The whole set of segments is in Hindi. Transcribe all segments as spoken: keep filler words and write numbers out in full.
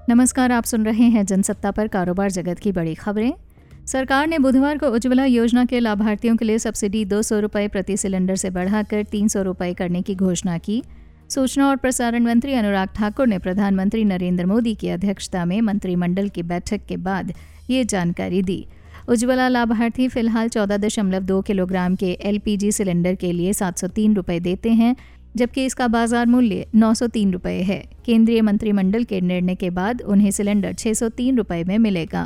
नमस्कार, आप सुन रहे हैं जनसत्ता पर कारोबार जगत की बड़ी खबरें। सरकार ने बुधवार को उज्ज्वला योजना के लाभार्थियों के लिए सब्सिडी दो सौ रुपये प्रति सिलेंडर से बढ़ाकर तीन सौ रुपये करने की घोषणा की। सूचना और प्रसारण मंत्री अनुराग ठाकुर ने प्रधानमंत्री नरेंद्र मोदी की अध्यक्षता में मंत्रिमंडल की बैठक के बाद ये जानकारी दी। उज्ज्वला लाभार्थी फिलहाल चौदह दशमलव दो किलोग्राम के एलपीजी सिलेंडर के लिए सात सौ तीन रुपये देते हैं, जबकि इसका बाजार मूल्य नौ सौ तीन रुपये है। केंद्रीय मंत्रिमंडल के निर्णय के बाद उन्हें सिलेंडर छह सौ तीन रुपये में मिलेगा।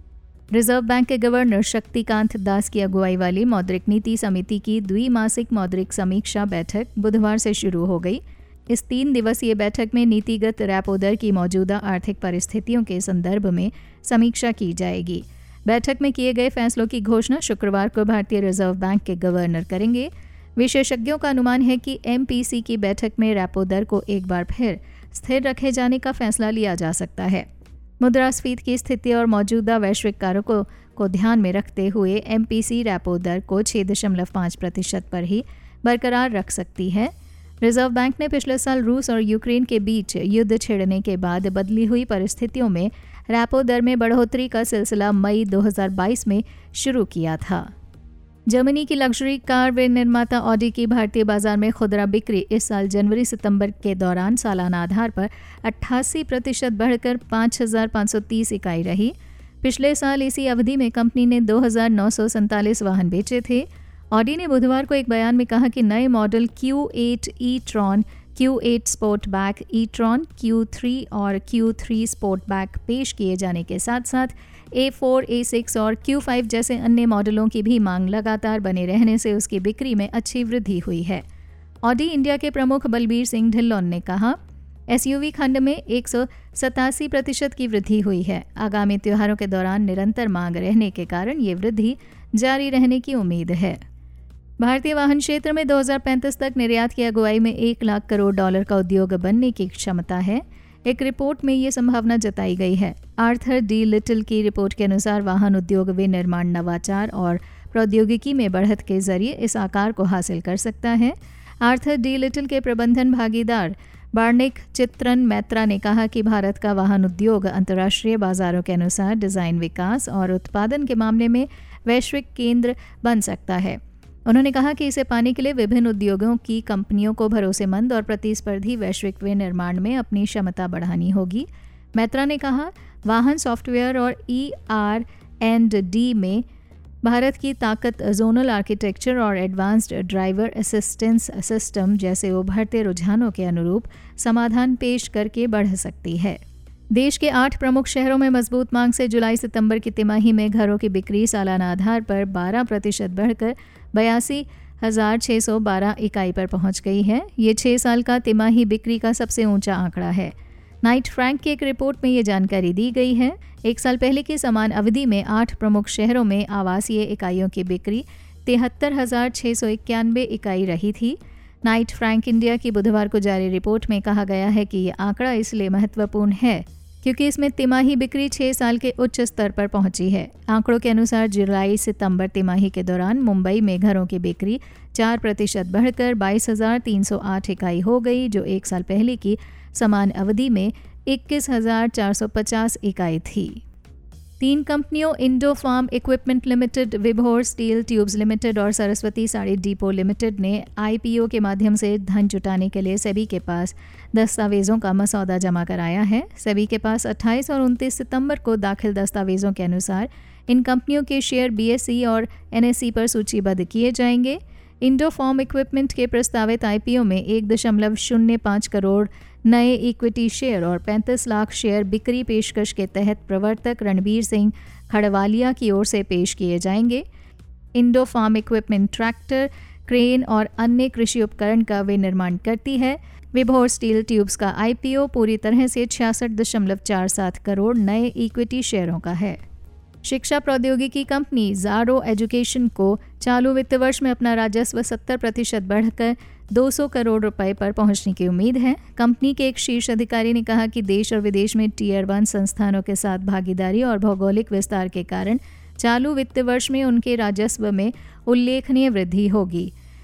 रिजर्व बैंक के गवर्नर शक्तिकांत दास की अगुवाई वाली मौद्रिक नीति समिति की द्विमासिक मौद्रिक समीक्षा बैठक बुधवार से शुरू हो गई। इस तीन दिवसीय बैठक में नीतिगत रेपो दर की मौजूदा आर्थिक परिस्थितियों के संदर्भ में समीक्षा की जाएगी। बैठक में किए गए फैसलों की घोषणा शुक्रवार को भारतीय रिजर्व बैंक के गवर्नर करेंगे। विशेषज्ञों का अनुमान है कि एमपीसी की बैठक में रेपो दर को एक बार फिर स्थिर रखे जाने का फैसला लिया जा सकता है। मुद्रास्फीति की स्थिति और मौजूदा वैश्विक कारकों को ध्यान में रखते हुए एमपीसी रेपो दर को छह दशमलव पाँच प्रतिशत पर ही बरकरार रख सकती है। रिजर्व बैंक ने पिछले साल रूस और यूक्रेन के बीच युद्ध छिड़ने के बाद बदली हुई परिस्थितियों में रेपो दर में बढ़ोतरी का सिलसिला मई दो हज़ार बाईस में शुरू किया था। जर्मनी की लग्जरी कार निर्माता ऑडी की भारतीय बाजार में खुदरा बिक्री इस साल जनवरी सितंबर के दौरान सालाना आधार पर अट्ठासी प्रतिशत बढ़कर पाँच हज़ार पाँच सौ तीस इकाई रही। पिछले साल इसी अवधि में कंपनी ने दो हज़ार नौ सौ सैंतालीस वाहन बेचे थे। ऑडी ने बुधवार को एक बयान में कहा कि नए model Q eight e tron, Q eight Sportback e tron, Q three और क्यू थ्री स्पोर्टबैक पेश किए जाने के साथ साथ ए फोर, ए सिक्स और क्यू फाइव जैसे अन्य मॉडलों की भी मांग लगातार बने रहने से उसकी बिक्री में अच्छी वृद्धि हुई है। ऑडी इंडिया के प्रमुख बलबीर सिंह ढिल्लोन ने कहा, एसयूवी खंड में एक सौ सतासी प्रतिशत की वृद्धि हुई है। आगामी त्योहारों के दौरान निरंतर मांग रहने के कारण ये वृद्धि जारी रहने की उम्मीद है। भारतीय वाहन क्षेत्र में दो हज़ार पैंतीस तक निर्यात की अगुवाई में एक लाख करोड़ डॉलर का उद्योग बनने की क्षमता है। एक रिपोर्ट में ये संभावना जताई गई है। आर्थर डी लिटिल की रिपोर्ट के अनुसार वाहन उद्योग विनिर्माण, नवाचार और प्रौद्योगिकी में बढ़त के जरिए इस आकार को हासिल कर सकता है। आर्थर डी लिटिल के प्रबंधन भागीदार बार्निक चित्रन मैत्रा ने कहा कि भारत का वाहन उद्योग अंतर्राष्ट्रीय बाजारों के अनुसार डिज़ाइन, विकास और उत्पादन के मामले में वैश्विक केंद्र बन सकता है। उन्होंने कहा कि इसे पाने के लिए विभिन्न उद्योगों की कंपनियों को भरोसेमंद और प्रतिस्पर्धी वैश्विक विनिर्माण में अपनी क्षमता बढ़ानी होगी। मैत्रा ने कहा, वाहन सॉफ्टवेयर और ई आर एंड डी में भारत की ताकत जोनल आर्किटेक्चर और एडवांस्ड ड्राइवर असिस्टेंस सिस्टम जैसे उभरते रुझानों के अनुरूप समाधान पेश करके बढ़ सकती है। देश के आठ प्रमुख शहरों में मजबूत मांग से जुलाई सितंबर की तिमाही में घरों की बिक्री सालाना आधार पर बारह प्रतिशत बढ़कर बयासी हज़ार छः सौ बारह इकाई पर पहुंच गई है। ये छः साल का तिमाही बिक्री का सबसे ऊंचा आंकड़ा है। नाइट फ्रैंक की एक रिपोर्ट में ये जानकारी दी गई है। एक साल पहले की समान अवधि में आठ प्रमुख शहरों में आवासीय इकाइयों की बिक्री तिहत्तर हज़ार छः सौ इक्यानवे इकाई रही थी। नाइट फ्रैंक इंडिया की बुधवार को जारी रिपोर्ट में कहा गया है कि ये आंकड़ा इसलिए महत्वपूर्ण है क्योंकि इसमें तिमाही बिक्री छः साल के उच्च स्तर पर पहुंची है। आंकड़ों के अनुसार जुलाई सितंबर तिमाही के दौरान मुंबई में घरों की बिक्री चार प्रतिशत बढ़कर बाईस हज़ार तीन सौ आठ इकाई हो गई, जो एक साल पहले की समान अवधि में इक्कीस हज़ार चार सौ पचास इकाई थी। तीन कंपनियों Indo Farm Equipment Limited, Vibhor Steel Tubes Limited और सरस्वती साड़ी डिपो लिमिटेड ने आईपीओ के माध्यम से धन जुटाने के लिए सेबी के पास दस्तावेजों का मसौदा जमा कराया है। सेबी के पास अट्ठाईस और उनतीस सितंबर को दाखिल दस्तावेजों के अनुसार इन कंपनियों के शेयर बीएसई और एनएसई पर सूचीबद्ध किए जाएंगे। इंडो फार्म इक्विपमेंट के प्रस्तावित आईपीओ में एक दशमलव शून्य पाँच करोड़ नए इक्विटी शेयर और पैंतीस लाख शेयर बिक्री पेशकश के तहत प्रवर्तक रणबीर सिंह खड़वालिया की ओर से पेश किए जाएंगे। Indo Farm Equipment tractor, crane और अन्य कृषि उपकरण का विनिर्माण करती है। विभोर स्टील ट्यूब्स का आईपीओ पूरी तरह से छियासठ दशमलव चार सात करोड़ नए इक्विटी शेयरों का है। शिक्षा प्रौद्योगिकी कंपनी ज़ारो एजुकेशन को चालू वित्त वर्ष में अपना राजस्व सत्तर प्रतिशत बढ़कर दो सौ करोड़ रुपए पर पहुंचने की उम्मीद है। कंपनी के एक शीर्ष अधिकारी ने कहा कि देश और विदेश में टीयर वन संस्थानों के साथ भागीदारी और भौगोलिक विस्तार के कारण चालू वित्त वर्ष में उनके राजस्व में उल्लेखनीय वृद्धि होगी।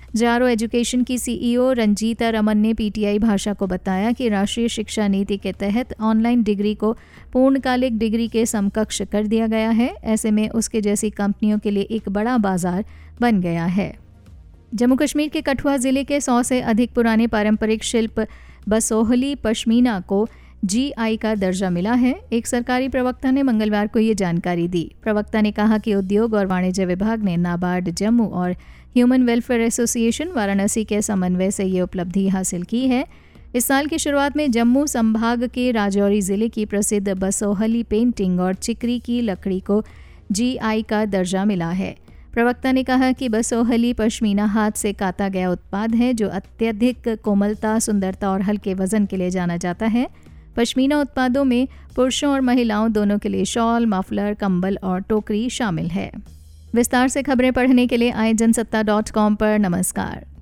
जारो एजुकेशन की सीईओ रंजीता रमन ने पीटीआई भाषा को बताया कि राष्ट्रीय शिक्षा नीति के तहत ऑनलाइन डिग्री को पूर्णकालिक डिग्री के समकक्ष कर दिया गया है। ऐसे में उसके जैसी कंपनियों के लिए एक बड़ा बाजार बन गया है। जम्मू कश्मीर के कठुआ जिले के सौ से अधिक पुराने पारंपरिक शिल्प बसोहली पश्मीना को जीआई का दर्जा मिला है। एक सरकारी प्रवक्ता ने मंगलवार को ये जानकारी दी। प्रवक्ता ने कहा कि उद्योग और वाणिज्य विभाग ने नाबार्ड जम्मू और ह्यूमन वेलफेयर एसोसिएशन वाराणसी के समन्वय से ये उपलब्धि हासिल की है। इस साल की शुरुआत में जम्मू संभाग के राजौरी जिले की प्रसिद्ध बसोहली पेंटिंग और चिकरी की लकड़ी को जीआई का दर्जा मिला है। प्रवक्ता ने कहा कि बसोहली पश्मीना हाथ से काता गया उत्पाद है जो अत्यधिक कोमलता, सुंदरता और हल्के वजन के लिए जाना जाता है। पश्मीना उत्पादों में पुरुषों और महिलाओं दोनों के लिए शॉल, मफलर, कंबल और टोकरी शामिल है। विस्तार से खबरें पढ़ने के लिए आए जनसत्ता डॉट कॉम पर। नमस्कार।